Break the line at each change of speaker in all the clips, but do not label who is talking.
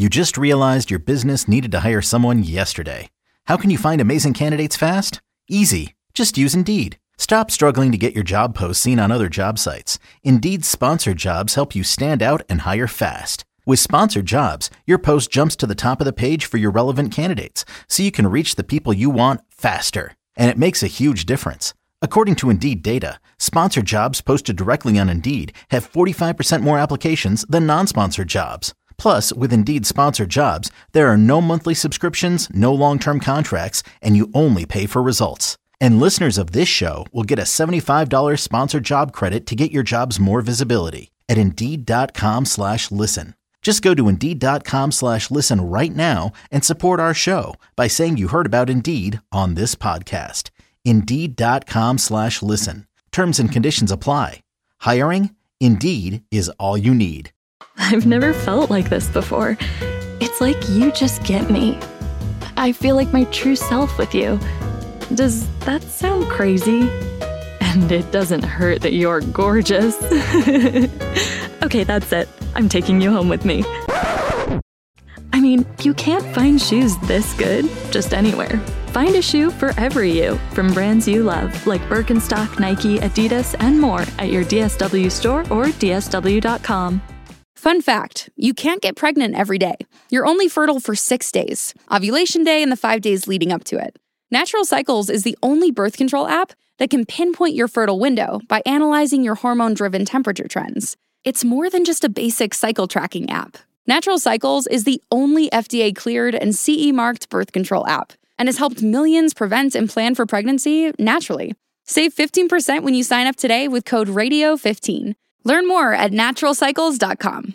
You just realized your business needed to hire someone yesterday. How can you find amazing candidates fast? Easy. Just use Indeed. Stop struggling to get your job posts seen on other job sites. Indeed's sponsored jobs help you stand out and hire fast. With sponsored jobs, your post jumps to the top of the page for your relevant candidates, so you can reach the people you want faster. And it makes a huge difference. According to Indeed data, sponsored jobs posted directly on Indeed have 45% more applications than non-sponsored jobs. Plus, with Indeed sponsored jobs, there are no monthly subscriptions, no long-term contracts, and you only pay for results. And listeners of this show will get a $75 sponsored job credit to get your jobs more visibility at Indeed.com/listen. Just go to Indeed.com/listen right now and support our show by saying you heard about Indeed on this podcast. Indeed.com/listen. Terms and conditions apply. Hiring? Indeed is all you need.
I've never felt like this before. It's like you just get me. I feel like my true self with you. Does that sound crazy? And it doesn't hurt that you're gorgeous. Okay, that's it. I'm taking you home with me. I mean, you can't find shoes this good just anywhere. Find a shoe for every you from brands you love, like Birkenstock, Nike, Adidas, and more at your DSW store or DSW.com.
Fun fact, you can't get pregnant every day. You're only fertile for 6 days, ovulation day and the 5 days leading up to it. Natural Cycles is the only birth control app that can pinpoint your fertile window by analyzing your hormone-driven temperature trends. It's more than just a basic cycle tracking app. Natural Cycles is the only FDA-cleared and CE-marked birth control app and has helped millions prevent and plan for pregnancy naturally. Save 15% when you sign up today with code RADIO15. Learn more at naturalcycles.com.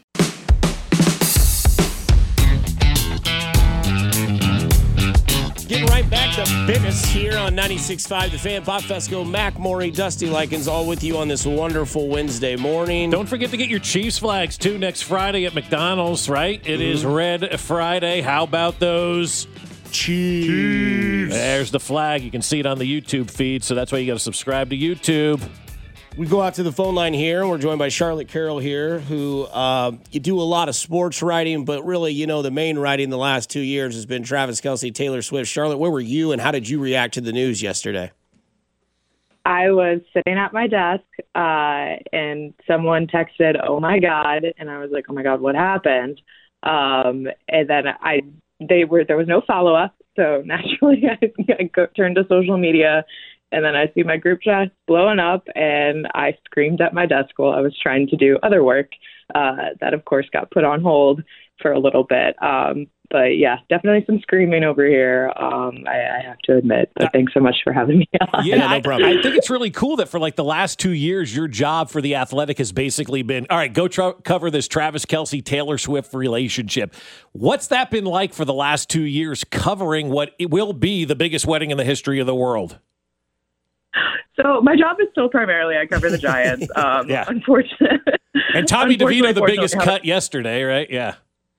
Getting right back to business here on 96.5 The Fan. Bob Fesco, Mac Morey, Dusty Likens, all with you on this wonderful Wednesday morning.
Don't forget to get your Chiefs flags, too, next Friday at McDonald's, right? It is Red Friday. How about those Chiefs? There's the flag. You can see it on the YouTube feed, so that's why you got to subscribe to YouTube.
We go out to the phone line here. We're joined by Charlotte Carroll here, who you do a lot of sports writing, but really, you know, the main writing the last 2 years has been Travis Kelce, Taylor Swift. Charlotte, where were you, and how did you react to the news yesterday?
I was sitting at my desk, and someone texted, "Oh my God," and I was like, "Oh my God, what happened?" And then there was no follow up, so naturally I turned to social media. And then I see my group chat blowing up, and I screamed at my desk while I was trying to do other work. That, of course, got put on hold for a little bit. But, yeah, definitely some screaming over here, I have to admit. But thanks so much for having me on.
Yeah, no problem. I think it's really cool that for, like, the last 2 years, your job for The Athletic has basically been, all right, go cover this Travis Kelce, Taylor Swift relationship. What's that been like for the last 2 years, covering what it will be the biggest wedding in the history of the world?
So my job is still primarily I cover the Giants.
Yeah.
Unfortunately.
And Tommy DeVito, the biggest cut yesterday, right? Yeah.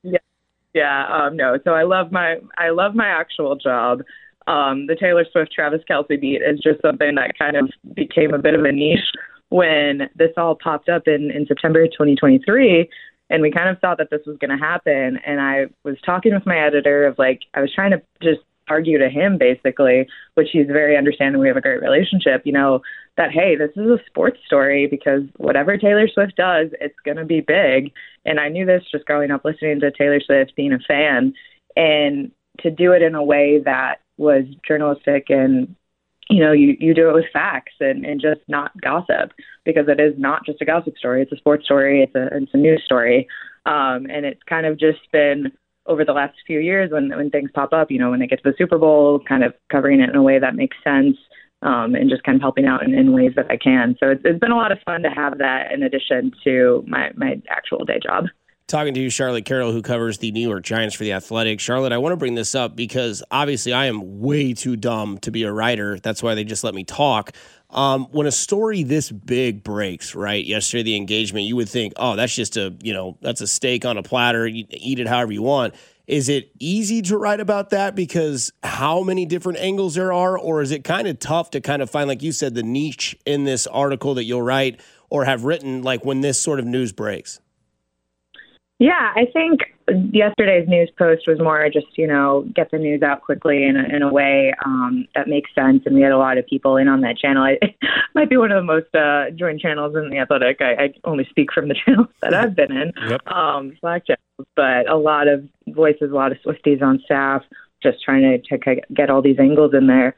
Yeah. No. So I love my actual job. The Taylor Swift, Travis Kelce beat is just something that kind of became a bit of a niche when this all popped up in September 2023. And we kind of thought that this was going to happen. And I was talking with my editor of I was trying to just argue to him basically, which he's very understanding. We have a great relationship, that, hey, this is a sports story because whatever Taylor Swift does, it's going to be big. And I knew this just growing up, listening to Taylor Swift, being a fan, and to do it in a way that was journalistic and, you do it with facts and just not gossip, because it is not just a gossip story. It's a sports story. It's a news story. And it's kind of just been over the last few years when things pop up, when they get to the Super Bowl, kind of covering it in a way that makes sense, and just kind of helping out in ways that I can. So it's been a lot of fun to have that in addition to my actual day job.
Talking to you, Charlotte Carroll, who covers the New York Giants for The Athletic. Charlotte, I want to bring this up because obviously I am way too dumb to be a writer. That's why they just let me talk. When a story this big breaks, right, yesterday, the engagement, you would think, oh, that's just that's a steak on a platter. You eat it however you want. Is it easy to write about that because how many different angles there are? Or is it kind of tough to kind of find, like you said, the niche in this article that you'll write or have written, like when this sort of news breaks?
Yeah, I think yesterday's news post was more just, get the news out quickly in a way that makes sense. And we had a lot of people in on that channel. It might be one of the most joined channels in The Athletic. I only speak from the channels that I've been in,
Yep.
Slack channels, but a lot of voices, a lot of Swifties on staff, just trying to get all these angles in there.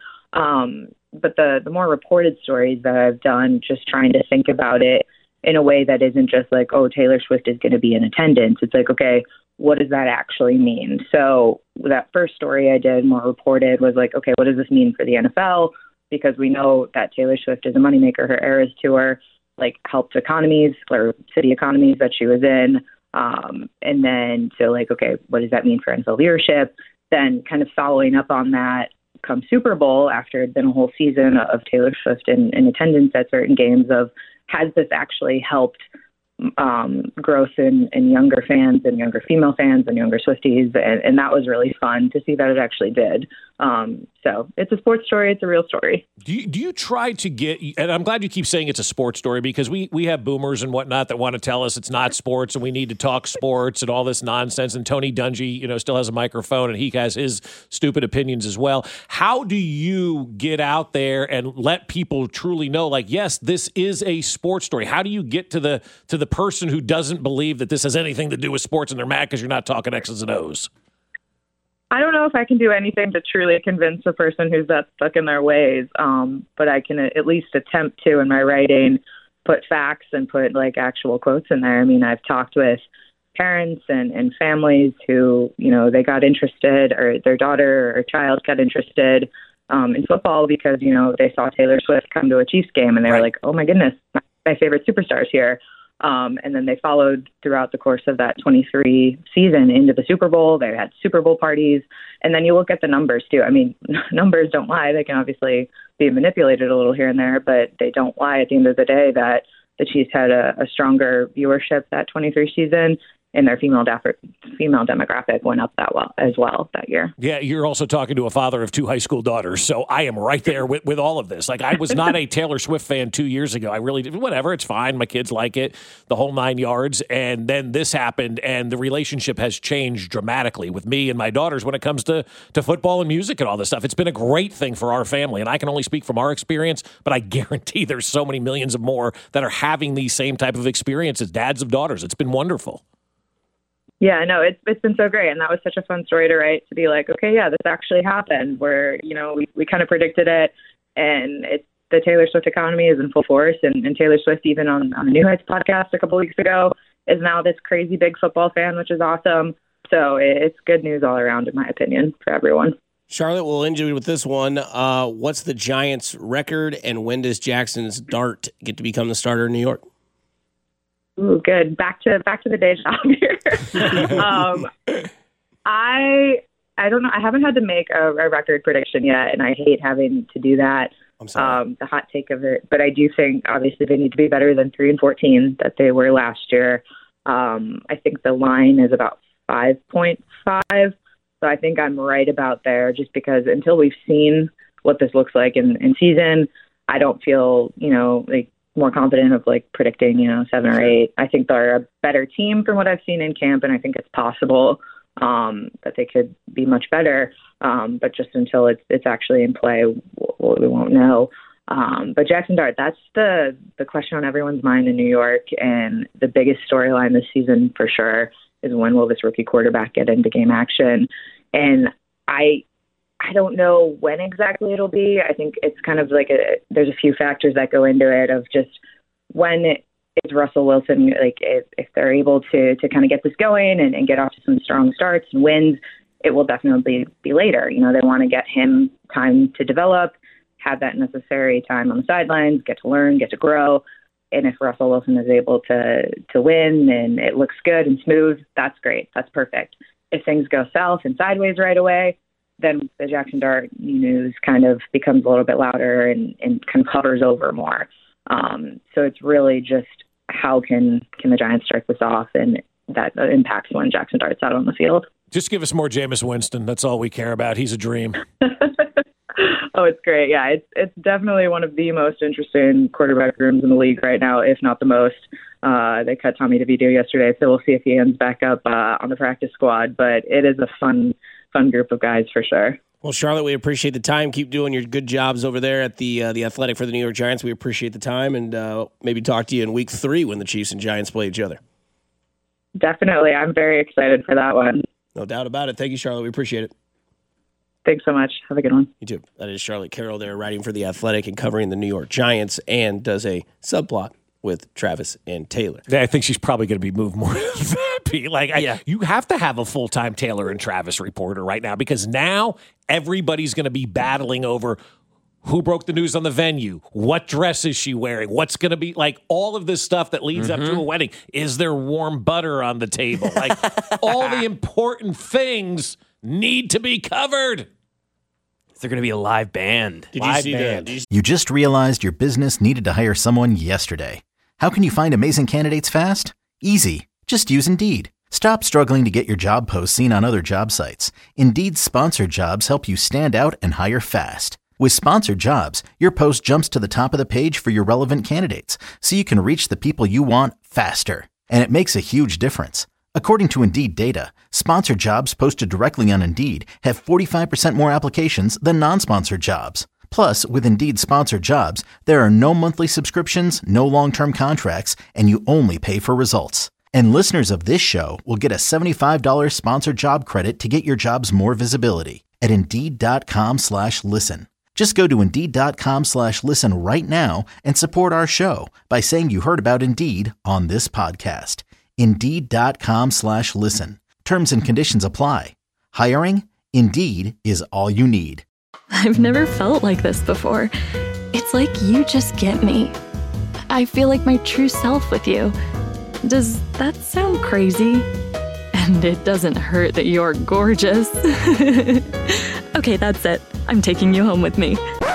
But the more reported stories that I've done, just trying to think about it in a way that isn't just like, oh, Taylor Swift is going to be in attendance. It's like, okay, what does that actually mean? So that first story I did, more reported, was like, okay, what does this mean for the NFL? Because we know that Taylor Swift is a moneymaker. Her Eras tour helped economies or city economies that she was in. And then so okay, what does that mean for NFL viewership? Then kind of following up on that, come Super Bowl, after it had been a whole season of Taylor Swift in attendance at certain games, of has this actually helped growth in younger fans and younger female fans and younger Swifties, and that was really fun to see that it actually did. So it's a sports story. It's a real story.
Do you try to get, and I'm glad you keep saying it's a sports story, because we have boomers and whatnot that want to tell us it's not sports and we need to talk sports and all this nonsense. And Tony Dungy, still has a microphone and he has his stupid opinions as well. How do you get out there and let people truly know, yes, this is a sports story? How do you get to the person who doesn't believe that this has anything to do with sports and they're mad because you're not talking X's and O's?
I don't know if I can do anything to truly convince a person who's that stuck in their ways, but I can at least attempt to, in my writing, put facts and put actual quotes in there. I mean, I've talked with parents and families who, they got interested, or their daughter or child got interested in football because, they saw Taylor Swift come to a Chiefs game and they were like, oh my goodness, my favorite superstar's here. And then they followed throughout the course of that 23 season into the Super Bowl. They had Super Bowl parties. And then you look at the numbers, too. I mean, numbers don't lie. They can obviously be manipulated a little here and there, but they don't lie at the end of the day that the Chiefs had a stronger viewership that 23 season. And their female demographic went up as well that year.
Yeah, you're also talking to a father of 2 high school daughters, so I am right there with all of this. I was not a Taylor Swift fan 2 years ago. I really did. Whatever, it's fine. My kids like it, the whole 9 yards. And then this happened, and the relationship has changed dramatically with me and my daughters when it comes to football and music and all this stuff. It's been a great thing for our family, and I can only speak from our experience, but I guarantee there's so many millions of more that are having these same type of experiences, dads of daughters. It's been wonderful.
Yeah, no, it's been so great. And that was such a fun story to write, to be like, okay, yeah, this actually happened, where, we kind of predicted it, and the Taylor Swift economy is in full force. And Taylor Swift, even on the New Heights podcast a couple weeks ago, is now this crazy big football fan, which is awesome. So it's good news all around, in my opinion, for everyone.
Charlotte, we'll end you with this one. What's the Giants' record, and when does Jackson's Dart get to become the starter in New York?
Ooh, good. Back to the day job here. I don't know. I haven't had to make a record prediction yet, and I hate having to do that.
I'm sorry.
The hot take of it, but I do think obviously they need to be better than 3-14 that they were last year. I think the line is about 5.5, so I think I'm right about there. Just because until we've seen what this looks like in season, I don't feel more confident of predicting 7 or 8. I think they're a better team from what I've seen in camp, and I think it's possible that they could be much better. But just until it's actually in play, we won't know. But Jackson Dart, that's the question on everyone's mind in New York, and the biggest storyline this season for sure is when will this rookie quarterback get into game action? And I don't know when exactly it'll be. I think it's kind of there's a few factors that go into it, of just when is Russell Wilson, if they're able to kind of get this going and get off to some strong starts and wins, it will definitely be later. They want to get him time to develop, have that necessary time on the sidelines, get to learn, get to grow. And if Russell Wilson is able to win and it looks good and smooth, that's great. That's perfect. If things go south and sideways right away, then the Jackson Dart news kind of becomes a little bit louder and kind of covers over more. So it's really just how can the Giants start this off, and that impacts when Jackson Dart's out on the field.
Just give us more Jameis Winston. That's all we care about. He's a dream.
Oh, it's great. Yeah, it's definitely one of the most interesting quarterback rooms in the league right now, if not the most. They cut Tommy DeVito yesterday, so we'll see if he ends back up on the practice squad. But it is a fun group of guys for sure.
Well, Charlotte, we appreciate the time. Keep doing your good jobs over there at the Athletic for the New York Giants. We appreciate the time, and maybe talk to you in week 3 when the Chiefs and Giants play each other.
Definitely. I'm very excited for that one.
No doubt about it. Thank you, Charlotte. We appreciate it.
Thanks so much. Have a good one.
You too. That is Charlotte Carroll there, writing for The Athletic and covering the New York Giants, and does a subplot with Travis and Taylor.
I think she's probably going to be moved more than that. You have to have a full-time Taylor and Travis reporter right now, because now everybody's going to be battling over who broke the news on the venue, what dress is she wearing, what's going to be, like, all of this stuff that leads up to a wedding. Is there warm butter on the table? Like, all the important things need to be covered.
Is there going to be a live band?
Did you see that?
You just realized your business needed to hire someone yesterday. How can you find amazing candidates fast? Easy. Just use Indeed. Stop struggling to get your job posts seen on other job sites. Indeed's sponsored jobs help you stand out and hire fast. With sponsored jobs, your post jumps to the top of the page for your relevant candidates, so you can reach the people you want faster. And it makes a huge difference. According to Indeed data, sponsored jobs posted directly on Indeed have 45% more applications than non-sponsored jobs. Plus, with Indeed sponsored jobs, there are no monthly subscriptions, no long-term contracts, and you only pay for results. And listeners of this show will get a $75 sponsored job credit to get your jobs more visibility at Indeed.com/listen. Just go to Indeed.com/listen right now and support our show by saying you heard about Indeed on this podcast. Indeed.com/listen. Terms and conditions apply. Hiring? Indeed is all you need.
I've never felt like this before. It's like you just get me. I feel like my true self with you. Does that sound crazy? And it doesn't hurt that you're gorgeous. Okay, that's it. I'm taking you home with me.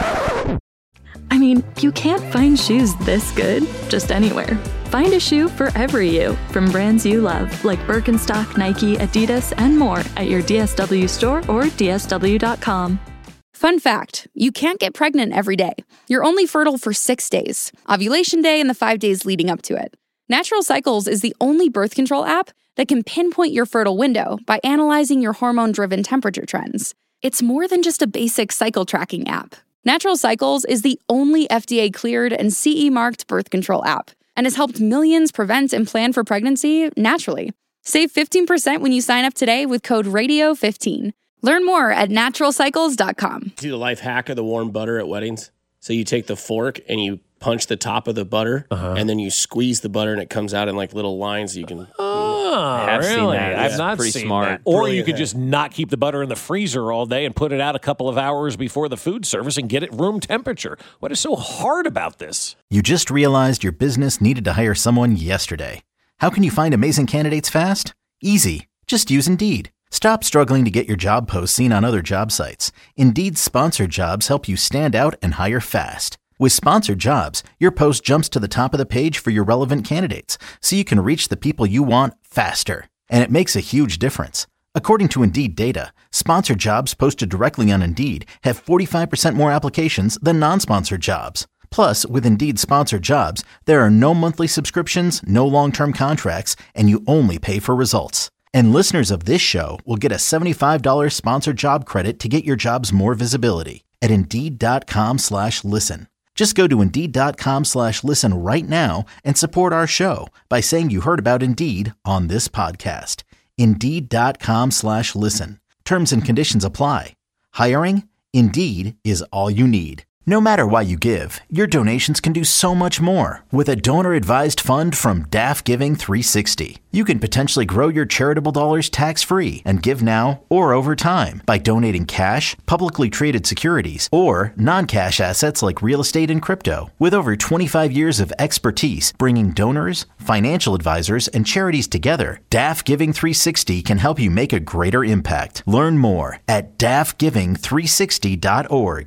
I mean, you can't find shoes this good just anywhere. Find a shoe for every you from brands you love, like Birkenstock, Nike, Adidas, and more at your DSW store or DSW.com.
Fun fact, you can't get pregnant every day. You're only fertile for 6 days, ovulation day and the 5 days leading up to it. Natural Cycles is the only birth control app that can pinpoint your fertile window by analyzing your hormone-driven temperature trends. It's more than just a basic cycle tracking app. Natural Cycles is the only FDA-cleared and CE-marked birth control app and has helped millions prevent and plan for pregnancy naturally. Save 15% when you sign up today with code RADIO15. Learn more at naturalcycles.com.
See the life hack of the warm butter at weddings? So you take the fork and you punch the top of the butter, and then you squeeze the butter and it comes out in like little lines you can...
I have seen that.
I've not
pretty
seen
smart.
that. Or
Brilliant
you could
hack.
just not keep the butter in the freezer all day and put it out a couple of hours before the food service and get it room temperature. What is so hard about this?
You just realized your business needed to hire someone yesterday. How can you find amazing candidates fast? Easy. Just use Indeed. Stop struggling to get your job posts seen on other job sites. Indeed's sponsored jobs help you stand out and hire fast. With sponsored jobs, your post jumps to the top of the page for your relevant candidates, so you can reach the people you want faster. And it makes a huge difference. According to Indeed data, sponsored jobs posted directly on Indeed have 45% more applications than non-sponsored jobs. Plus, with Indeed sponsored jobs, there are no monthly subscriptions, no long-term contracts, and you only pay for results. And listeners of this show will get a $75 sponsored job credit to get your jobs more visibility at Indeed.com/listen. Just go to Indeed.com/listen right now and support our show by saying you heard about Indeed on this podcast. Indeed.com/listen. Terms and conditions apply. Hiring? Indeed is all you need. No matter why you give, your donations can do so much more with a donor-advised fund from DAF Giving 360. You can potentially grow your charitable dollars tax-free and give now or over time by donating cash, publicly traded securities, or non-cash assets like real estate and crypto. With over 25 years of expertise bringing donors, financial advisors, and charities together, DAF Giving 360 can help you make a greater impact. Learn more at dafgiving360.org.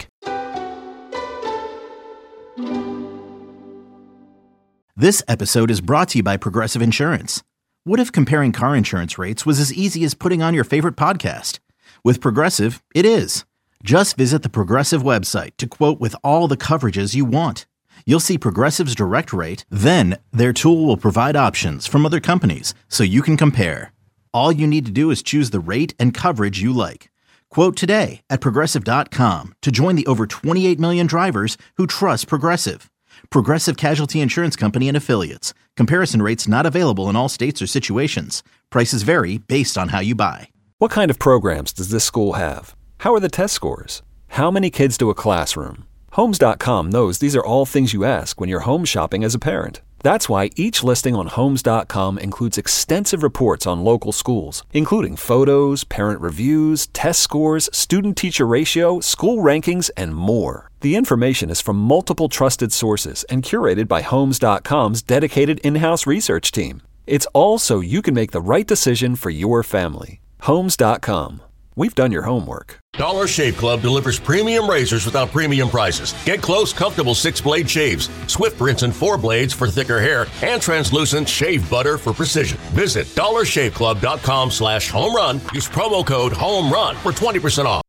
This episode is brought to you by Progressive Insurance. What if comparing car insurance rates was as easy as putting on your favorite podcast? With Progressive, it is. Just visit the Progressive website to quote with all the coverages you want. You'll see Progressive's direct rate, then their tool will provide options from other companies so you can compare. All you need to do is choose the rate and coverage you like. Quote today at Progressive.com to join the over 28 million drivers who trust Progressive. Progressive Casualty Insurance Company and Affiliates. Comparison rates not available in all states or situations. Prices vary based on how you buy.
What kind of programs does this school have? How are the test scores? How many kids do a classroom? Homes.com knows these are all things you ask when you're home shopping as a parent. That's why each listing on Homes.com includes extensive reports on local schools, including photos, parent reviews, test scores, student-teacher ratio, school rankings, and more. The information is from multiple trusted sources and curated by Homes.com's dedicated in-house research team. It's all so you can make the right decision for your family. Homes.com. We've done your homework.
Dollar Shave Club delivers premium razors without premium prices. Get close, comfortable 6-blade shaves, swift rinse and 4 blades for thicker hair, and translucent shave butter for precision. Visit dollarshaveclub.com/homerun. Use promo code HOMERUN for 20% off.